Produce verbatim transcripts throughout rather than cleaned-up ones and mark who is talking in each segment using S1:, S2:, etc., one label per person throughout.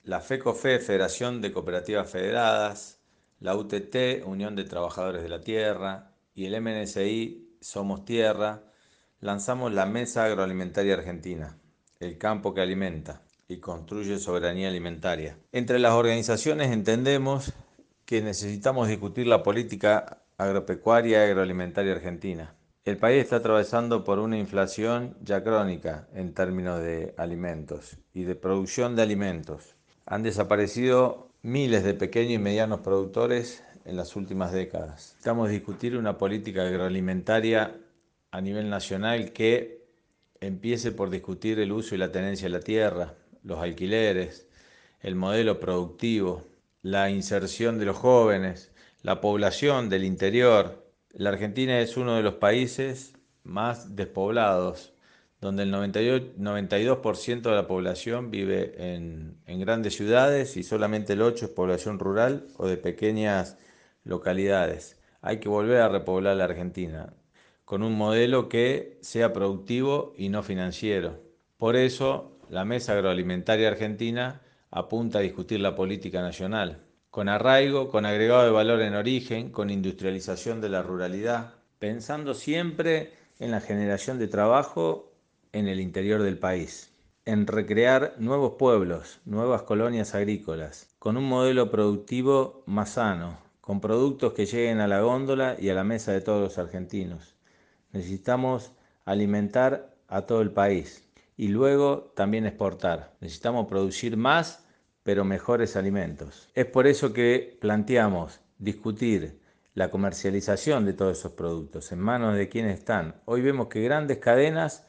S1: la FECOFE, Federación de Cooperativas Federadas, la U T T, Unión de Trabajadores de la Tierra, y el M N S I, Somos Tierra, lanzamos la Mesa Agroalimentaria Argentina, el campo que alimenta y construye soberanía alimentaria. Entre las organizaciones entendemos que necesitamos discutir la política agropecuaria y agroalimentaria argentina. El país está atravesando por una inflación ya crónica en términos de alimentos y de producción de alimentos. Han desaparecido miles de pequeños y medianos productores en las últimas décadas. Necesitamos discutir una política agroalimentaria a nivel nacional que empiece por discutir el uso y la tenencia de la tierra, los alquileres, el modelo productivo, la inserción de los jóvenes, la población del interior. La Argentina es uno de los países más despoblados, donde el noventa y dos por ciento de la población vive en, en grandes ciudades y solamente el ocho por ciento es población rural o de pequeñas localidades. Hay que volver a repoblar la Argentina con un modelo que sea productivo y no financiero. Por eso, la Mesa Agroalimentaria Argentina apunta a discutir la política nacional, con arraigo, con agregado de valor en origen, con industrialización de la ruralidad, pensando siempre en la generación de trabajo en el interior del país, en recrear nuevos pueblos, nuevas colonias agrícolas, con un modelo productivo más sano, con productos que lleguen a la góndola y a la mesa de todos los argentinos. Necesitamos alimentar a todo el país y luego también exportar. Necesitamos producir más, pero mejores alimentos. Es por eso que planteamos discutir la comercialización de todos esos productos, en manos de quienes están. Hoy vemos que grandes cadenas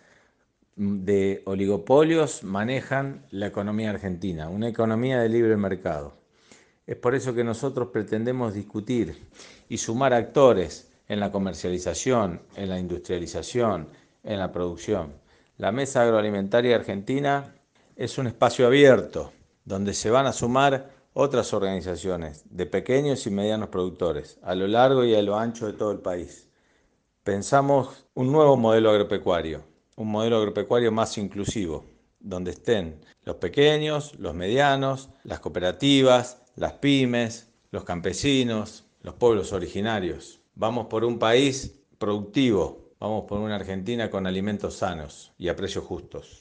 S1: de oligopolios manejan la economía argentina, una economía de libre mercado. Es por eso que nosotros pretendemos discutir y sumar actores en la comercialización, en la industrialización, en la producción. La Mesa Agroalimentaria Argentina es un espacio abierto donde se van a sumar otras organizaciones de pequeños y medianos productores a lo largo y a lo ancho de todo el país. Pensamos un nuevo modelo agropecuario, un modelo agropecuario más inclusivo, donde estén los pequeños, los medianos, las cooperativas, las pymes, los campesinos, los pueblos originarios. Vamos por un país productivo, vamos por una Argentina con alimentos sanos y a precios justos.